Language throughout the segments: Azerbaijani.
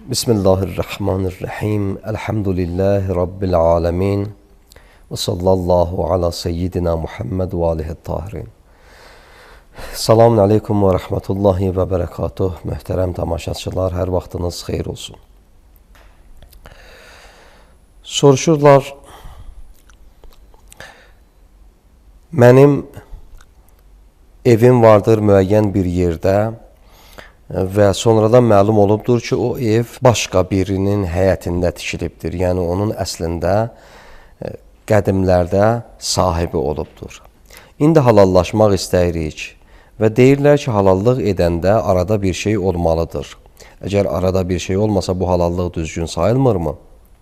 Bismillahirrahmanirrahim. Elhamdülillahi Rabbil alemin. Və sallallahu ala seyyidina Muhammed və alihi tahirin. Selamun aleyküm və rəhmətullahi və bərəkatuh. Möhtərəm tamaşaçılar, hər vaxtınız xeyir olsun. Soruşurlar, mənim evim vardır müəyyən bir yerdə və sonradan məlum olubdur ki, o ev başqa birinin həyətində tikilibdir. Yəni, onun əslində qədimlərdə sahibi olubdur. İndi halallaşmaq istəyirik və deyirlər ki, halallıq edəndə arada bir şey olmalıdır. Əgər arada bir şey olmasa, bu halallıq düzgün sayılmırmı?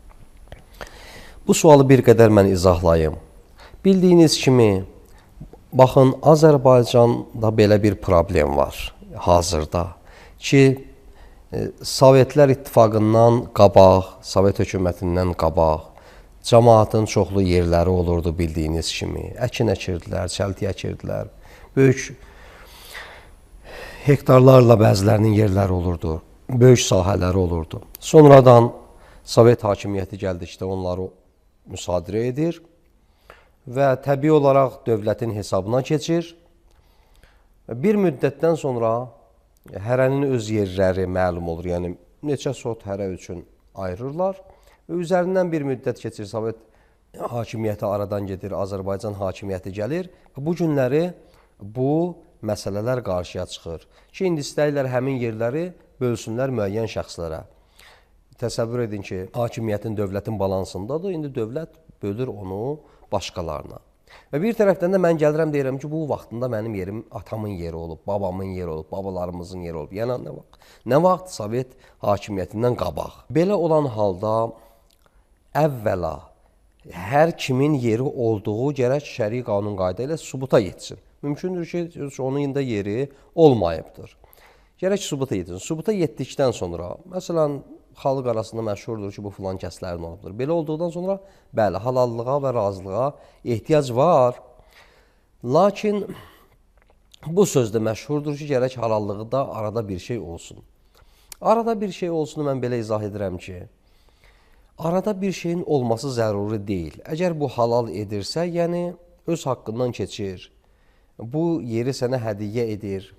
Bu sualı bir qədər mən izahlayım. Bildiyiniz kimi, baxın, Azərbaycanda belə bir problem var hazırda ki, Sovetlər İttifaqından qabaq, Sovet hökumətindən qabaq, cəmaatın çoxlu yerləri olurdu bildiyiniz kimi. Əkin əkirdilər, çəlti əkirdilər, böyük hektarlarla bəzilərinin yerləri olurdu, böyük sahələri olurdu. Sonradan Sovet hakimiyyəti gəldikdə onları müsadirə edir və təbii olaraq dövlətin hesabına keçir. Bir müddətdən sonra hərənin öz yerləri məlum olur, yəni neçə sot hərə üçün ayırırlar və üzərindən bir müddət keçir, Sovet hakimiyyəti aradan gedir, Azərbaycan hakimiyyəti gəlir. Bu günləri bu məsələlər qarşıya çıxır ki, indi istəyirlər həmin yerləri bölsünlər müəyyən şəxslərə. Təsəvvür edin ki, hakimiyyətin, dövlətin balansındadır, indi dövlət bölür onu başqalarına. Və bir tərəfdən də mən gəlirəm, deyirəm ki, bu vaxtında mənim yerim atamın yeri olub, babamın yeri olub, babalarımızın yeri olub. Yəni, nə vaxt? Nə vaxt? Sovet hakimiyyətindən qabaq. Belə olan halda əvvəla hər kimin yeri olduğu gərək şəri qanun qayda ilə sübuta yetsin. Mümkündür ki, onun da yeri olmayıbdır. Gərək sübuta yetsin. Sübuta yetdikdən sonra, məsələn, xalq arasında məşhurdur ki, bu filan kəslərin olubdur. Belə olduqdan sonra, bəli, halallığa və razılığa ehtiyac var. Lakin bu sözdə məşhurdur ki, gərək halallıqda arada bir şey olsun. Arada bir şey olsunu mən belə izah edirəm ki, arada bir şeyin olması zəruri deyil. Əgər bu halal edirsə, yəni öz haqqından keçir, bu yeri sənə hədiyyə edir,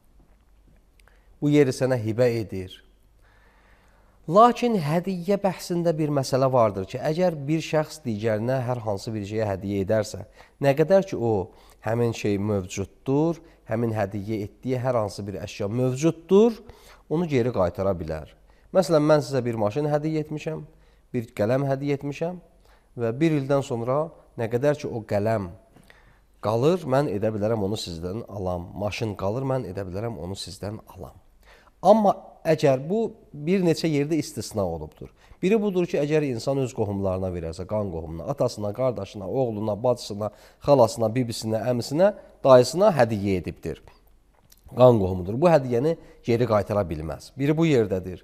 bu yeri sənə hibə edir. Lakin hədiyyə bəhsində bir məsələ vardır ki, əgər bir şəxs digərinə hər hansı bir şeyə hədiyyə edərsə, nə qədər ki, o həmin şey mövcuddur, həmin hədiyyə etdiyi hər hansı bir əşya mövcuddur, onu geri qaytara bilər. Məsələn, mən sizə bir maşın hədiyyə etmişəm, bir qələm hədiyyə etmişəm və bir ildən sonra nə qədər ki, o qələm qalır, mən edə bilərəm onu sizdən alam. Maşın qalır, mən edə bilərəm onu sizdən alam. Amma əgər bu bir neçə yerdə istisna olubdur. Biri budur ki, əgər insan öz qohumlarına verərsə, qan qohumuna, atasına, qardaşına, oğluna, bacısına, xalasına, bibisinə, əmisinə, dayısına hədiyyə edibdir. Qan qohumudur. Bu hədiyyəni geri qaytara bilməz. Biri bu yerdədir.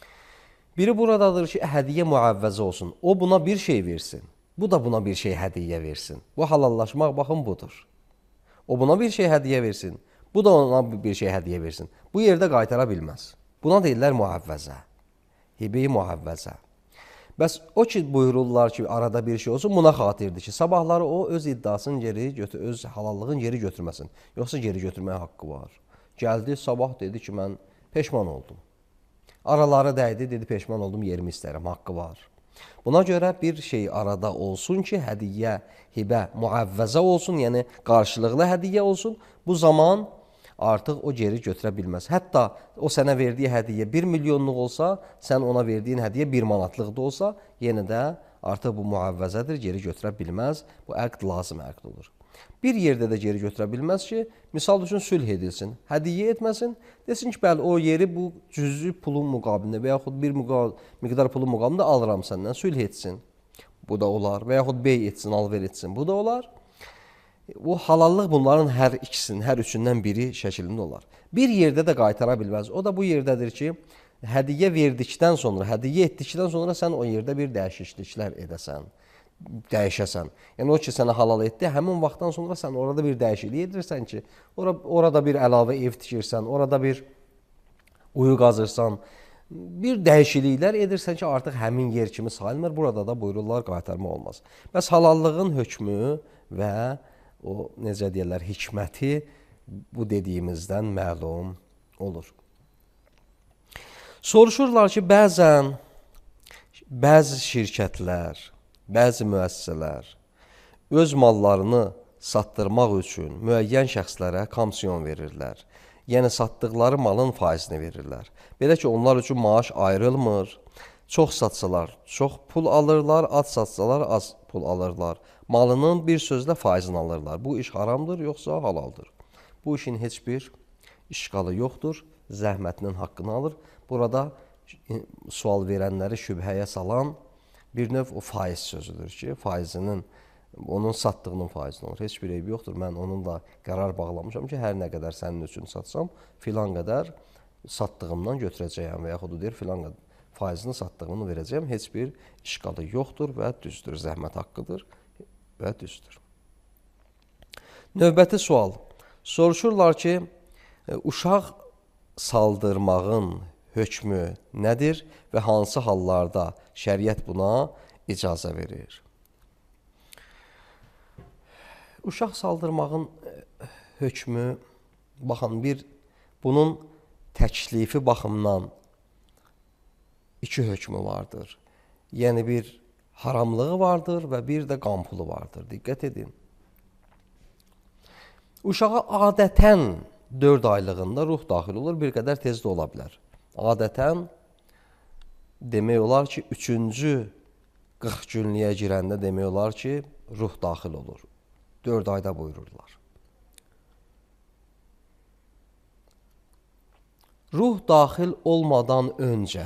Biri buradadır ki, hədiyyə müəvvəzə olsun. O buna bir şey versin. Bu da buna bir şey hədiyyə versin. Bu halallaşmaq, baxın, budur. O buna bir şey hədiyyə versin. Bu da ona bir şey hədiyyə versin. Bu yerdə qaytara bilməz. Buna deyirlər müəvvəzə. Hibi müəvvəzə. Bəs o ki, buyururlar ki, arada bir şey olsun, buna xatirdir ki, sabahları o öz iddiasını öz halallığın geri götürməsin. Yoxsa geri götürməyə haqqı var. Gəldi, sabah dedi ki, mən peşman oldum. Araları dəydi, dedi, peşman oldum, yerimi istəyirəm, haqqı var. Buna görə bir şey arada olsun ki, hədiyyə, hibə, müəvvəzə olsun, yəni qarşılıqlı hədiyyə olsun. Bu zaman artıq o geri götürə bilməz. Hətta o sənə verdiyi hədiyyə 1 milyonluq olsa, sən ona verdiyin hədiyyə 1 manatlıq da olsa, yenə də artıq bu müəvvəzədir, geri götürə bilməz. Bu əqd lazım əqd olur. Bir yerdə də geri götürə bilməz ki, misal üçün sülh edilsin, hədiyyə etməsin, desin ki, bəli, o yeri bu cüzi pulun müqabilində və yaxud bir miqdar pulun müqabilində alıram səndən, sülh etsin. Bu da olar. Və yaxud bey etsin, alver etsin. Bu da olar. O halallıq bunların hər ikisinin, hər üçündən biri şəklində olar. Bir yerdə də qaytara bilməz. O da bu yerdədir ki, hədiyyə verdikdən sonra, hədiyyə etdikdən sonra sən o yerdə bir dəyişikliklər edəsən, dəyişəsən. Yəni o ki, sənə halal etdi, həmin vaxtdan sonra sən orada bir dəyişiklik edirsən ki, orada bir əlavə ev tikirsən, orada bir uyu qazırsan, bir dəyişikliklər edirsən ki, artıq həmin yer kimi sayılmır. Burada da buyururlar qaytarma olmaz. Bəs halallığın hökmü və o necə deyirlər, hikməti bu dediyimizdən məlum olur. Soruşurlar ki, bəzən bəzi şirkətlər, bəzi müəssisələr öz mallarını satdırmaq üçün müəyyən şəxslərə komisyon verirlər. Yəni satdıqları malın faizini verirlər. Belə ki, onlar üçün maaş ayrılmır. Çox satsalar çox pul alırlar, az satsalar az pul alırlar. Malının bir sözlə faizini alırlar. Bu iş haramdır, yoxsa halaldır? Bu işin heç bir işğalı yoxdur. Zəhmətinin haqqını alır. Burada sual verənləri şübhəyə salan bir növ o faiz sözüdür ki, faizinin, onun satdığının faizini olur. Heç bir eybi yoxdur. Mən onunla qərar bağlamışam ki, hər nə qədər sənin üçün satsam, filan qədər satdığımdan götürəcəyəm və yaxud deyir, filan qədər faizini satdığımını verəcəyəm. Heç bir işğalı yoxdur və düzdür. Zəhmət haqqıdır və düzdür. Növbəti sual. Soruşurlar ki, uşaq saldırmağın hökmü nədir və hansı hallarda şəriət buna icazə verir? Uşaq saldırmağın hökmü, baxın, bunun təklifi baxımdan iki hökmü vardır. Yəni bir haramlığı vardır və bir də qampulu vardır. Diqqət edin. Uşağa adətən 4 aylığında ruh daxil olur, bir qədər tez də ola bilər. Adətən demək olar ki, 3-cü 40 günlüyə girəndə demək olar ki, ruh daxil olur. 4 ayda buyururlar. Ruh daxil olmadan öncə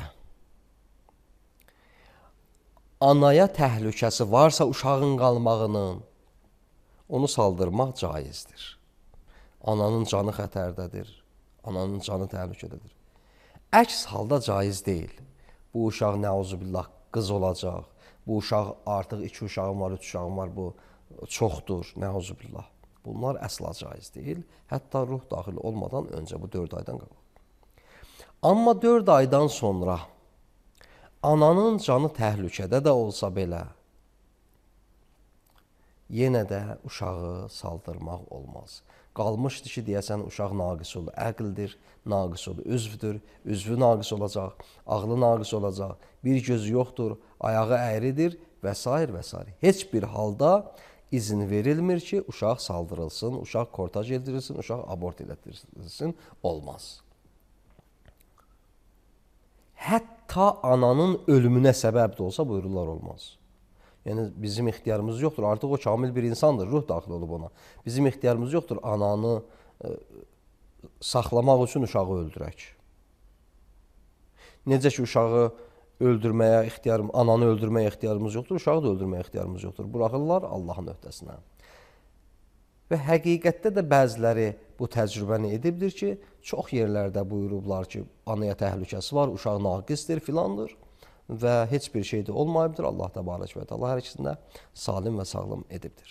anaya təhlükəsi varsa uşağın qalmağının, onu saldırmaq caizdir. Ananın canı xətərdədir, ananın canı təhlükədədir. Əks halda caiz deyil. Bu uşaq nəuzubillah qız olacaq, bu uşaq artıq 2 uşağım var, 3 uşağım var, bu çoxdur, nəuzubillah. Bunlar əsla caiz deyil. Hətta ruh daxil olmadan öncə bu 4 aydan qabaq. Amma 4 aydan sonra ananın canı təhlükədə də olsa belə, yenə də uşağı saldırmaq olmaz. Qalmışdı ki, deyəsən, uşaq naqis olur, əqldir, naqis olur, üzvdür, üzvü naqis olacaq, ağlı naqis olacaq, bir gözü yoxdur, ayağı əyridir və s. və s. Heç bir halda izin verilmir ki, uşaq saldırılsın, uşaq kortaj edilsin, uşaq abort edilsin, olmaz. Hətta ananın ölümünə səbəb də olsa buyururlar olmaz. Yəni bizim ixtiyarımız yoxdur. Artıq o kamil bir insandır, ruh daxil olub ona. Bizim ixtiyarımız yoxdur ananı saxlamaq üçün uşağı öldürək. Necə ki uşağı öldürməyə ananı öldürməyə ixtiyarımız yoxdur, uşağı da öldürməyə ixtiyarımız yoxdur. Buraxırlar Allahın öhdəsinə. Və həqiqətdə də bəziləri bu təcrübəni edibdir ki, çox yerlərdə buyurublar ki, anaya təhlükəsi var, uşaq naqisdir, filandır. Və heç bir şey də olmayıbdır. Allah təbarək və təala hər ikisində salim və sağlam edibdir.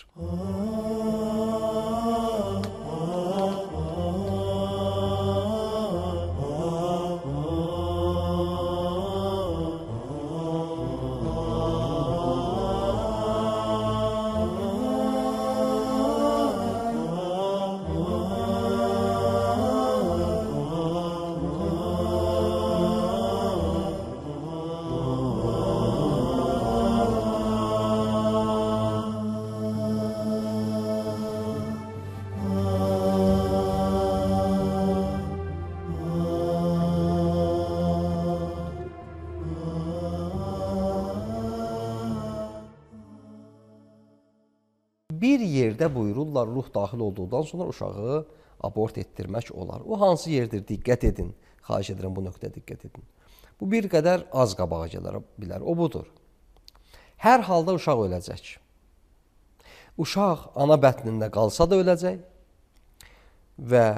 Bir yerdə buyururlar, ruh daxil olduqdan sonra uşağı abort etdirmək olar. O hansı yerdir? Diqqət edin. Xahiş edirəm, bu nöqtəyə diqqət edin. Bu bir qədər az qabağa gələ bilər. O budur. Hər halda uşaq öləcək. Uşaq ana bətnində qalsa da öləcək və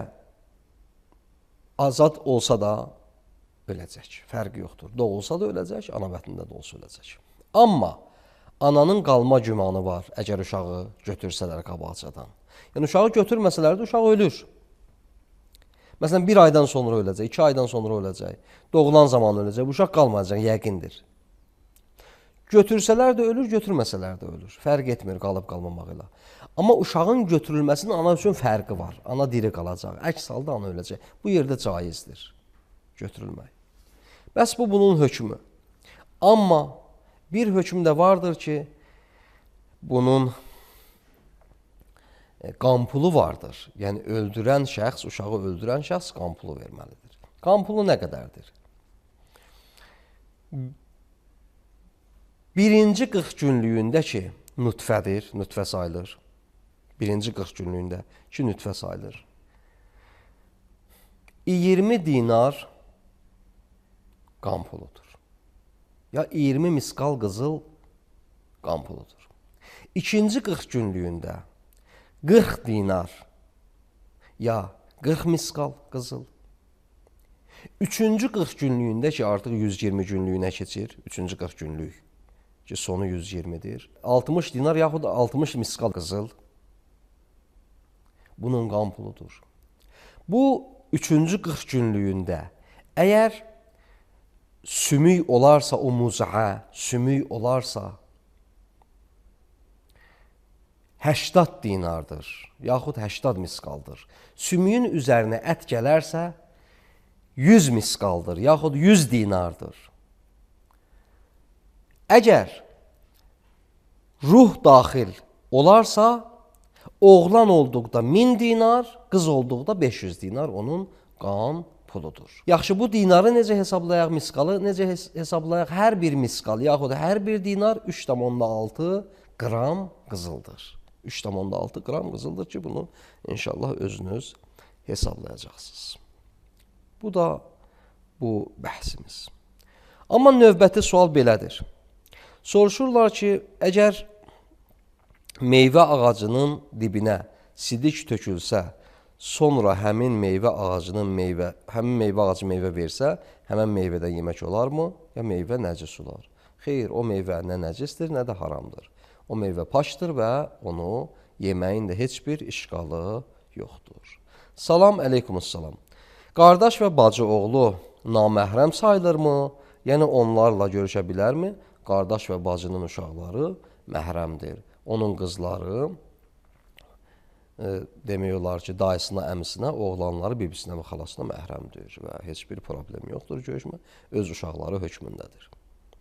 azad olsa da öləcək. Fərqi yoxdur. Doğulsa da öləcək, ana bətnində də olsa öləcək. Amma ananın qalma gümanı var, əgər uşağı götürsələr qabaqcadan. Yəni, uşağı götürməsələr də uşaq ölür. Məsələn, 1 aydan sonra öləcək, 2 aydan sonra öləcək, doğulan zaman öləcək, bu uşaq qalmayacaq, yəqindir. Götürsələr də ölür, götürməsələr də ölür. Fərq etmir qalıb qalmamaq ilə. Amma uşağın götürülməsinin ana üçün fərqi var. Ana diri qalacaq, əks halda ana öləcək. Bu yerdə caizdir götürülmək. Bəs bu bunun hökmü. Amma bir hökm də vardır ki, bunun qan pulu vardır. Yəni öldürən şəxs, uşağı öldürən şəxs qan pulu verməlidir. Qan pulu nə qədərdir? Birinci 40 günlüyündə ki, nütfədir, nütfə sayılır. Birinci 40 günlüyündə ki, nütfə sayılır. 20 dinar qan puludur. Ya 20 miskal qızıl qan puludur. İkinci 40 günlüyündə 40 dinar ya 40 miskal qızıl. Üçüncü 40 günlüyündə ki, artıq 120 günlüyünə keçir. Üçüncü 40 günlük ki, sonu 120-dir. 60 dinar yaxud 60 miskal qızıl bunun qan puludur. Bu üçüncü 40 günlüyündə əgər sümük olarsa, o muzə, sümük olarsa 80 dinardır, yaxud 80 miskaldır. Sümüyün üzərinə ət gələrsə 100 miskaldır, yaxud 100 dinardır. Əgər ruh daxil olarsa, oğlan olduqda 1000 dinar, qız olduqda 500 dinar onun qan puludur. Yaxşı, bu dinarı necə hesablayaq, miskalı necə hesablayaq? Hər bir miskal, yaxud hər bir dinar 3,6 qram qızıldır. 3,6 qram qızıldır ki, bunu inşallah özünüz hesablayacaqsınız. Bu da bu bəhsimiz. Amma növbəti sual belədir. Soruşurlar ki, əgər meyvə ağacının dibinə sidik tökülsə, sonra həmin meyvə ağacının həmin meyvə ağacı meyvə versə, həmin meyvədən yemək olarmı? Ya meyvə nəcis olar? Xeyr, o meyvə nə nəcisdir, nə də haramdır. O meyvə paşdır və onu yeməyin də heç bir işqalı yoxdur. Salam əleykumussalam. Qardaş və bacı oğlu naməhrəm sayılırmı? Yəni onlarla görüşə bilərmi? Qardaş və bacının uşaqları məhrəmdir. Onun qızları demək olar ki, dayısına, əmisinə, oğlanları bibisinə və xalasına məhrəmdir və heç bir problem yoxdur görüşmə. Öz uşaqları hökmündədir.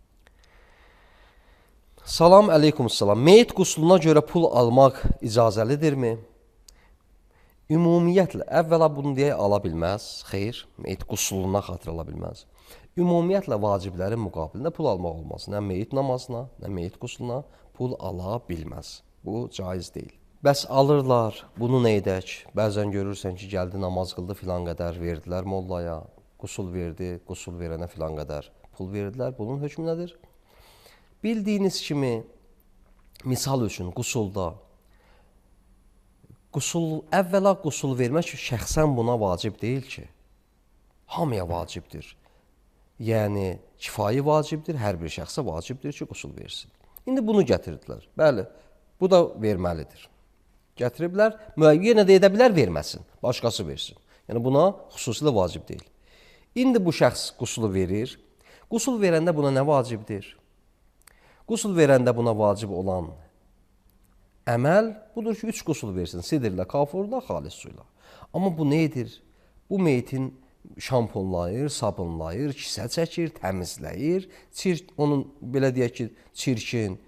Salam əleykumussalam. Meyit qusluna görə pul almaq icazəlidirmi? Ümumiyyətlə, əvvəla bunu deyə ala bilməz. Xeyr, meyit qusluna xatır ala bilməz. Ümumiyyətlə, vaciblərin müqabilində pul almaq olmaz. Nə meyit namazına, nə meyit qusluna pul ala bilməz. Bu caiz deyil. Bəs alırlar, bunu nə edək? Bəzən görürsən ki, gəldi namaz qıldı, filan qədər verdilər mollaya, qusul verdi, qusul verənə filan qədər pul verdilər. Bunun hökmü nədir? Bildiyiniz kimi, misal üçün qusulda, əvvəla qusul vermək şəxsən buna vacib deyil ki, hamıya vacibdir. Yəni, kifayi vacibdir, hər bir şəxsə vacibdir ki, qusul versin. İndi bunu gətirdilər. Bəli, bu da verməlidir. Gətiriblər, müəyyən də edə bilər, verməsin, başqası versin. Yəni, buna xüsusilə vacib deyil. İndi bu şəxs qusulu verir. Qusul verəndə buna nə vacibdir? Qusul verəndə buna vacib olan əməl budur ki, 3 qusul versin. Sidirlə, kafurla, xalis suyla. Amma bu nə edir? Bu meyitin şamponlayır, sabunlayır, kisə çəkir, təmizləyir. Onun, belə deyək ki, çirkin,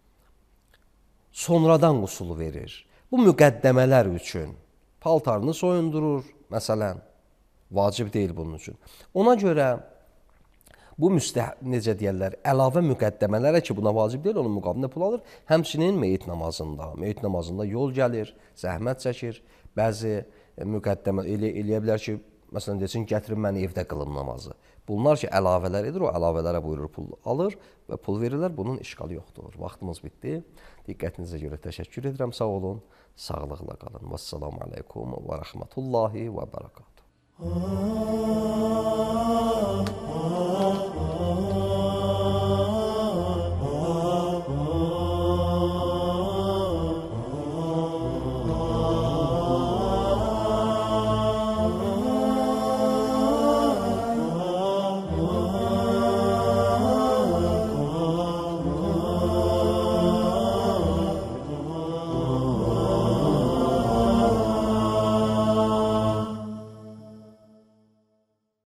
sonradan qusulu verir. Bu müqəddəmələr üçün paltarını soyundurur, məsələn, vacib deyil bunun üçün. Ona görə bu necə deyərlər, əlavə müqəddəmələrə ki, buna vacib deyil, onun müqabilində pul alır. Həmçinin meyit namazında yol gəlir, zəhmət çəkir. Bəzi müqəddəmə eləyə bilər ki, məsələn, desin, gətirin mən evdə qılım namazı. Bunlar ki, əlavələr edir, o əlavələrə buyurur, pul alır və pul verirlər, bunun işqalı yoxdur. Vaxtımız bitdi. Diqqətinizə görə təşəkkür edirəm, sağ olun, sağlıqla qalın. Vəssalamu aleykum və rəhmətullahi və bərəkatuhu.